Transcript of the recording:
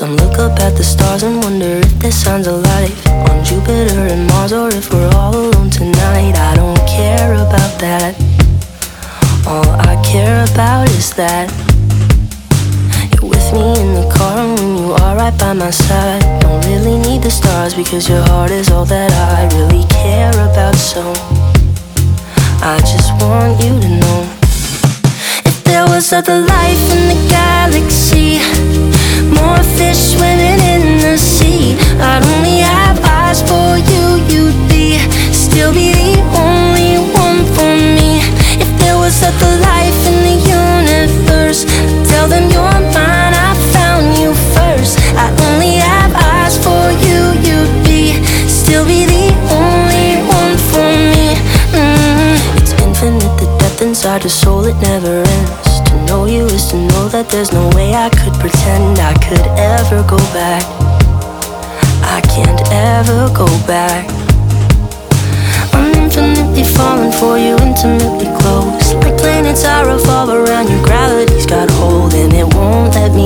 Some look up at the stars and wonder if there's signs of life on Jupiter and Mars, or if we're all alone tonight. I don't care about that. All I care about is that you're with me in the car, and when you are right by my side. Don't really need the stars because your heart is all that I really care about. So I just want you to know, if there was other life in the galaxy, more fish swimming in the sea, I'd only have eyes for you. You'd still be the only one for me. If there was other life in the universe, I'd tell them you're mine, I found you first. I'd only have eyes for you. You'd still be the only one for me. It's infinite, the depth inside your soul, it never ends. To know you is to know that there's no way I could pretend I could ever go back. I can't ever go back. I'm infinitely falling for you, intimately close. Like planets I revolve around, your gravity's got hold, and it won't let me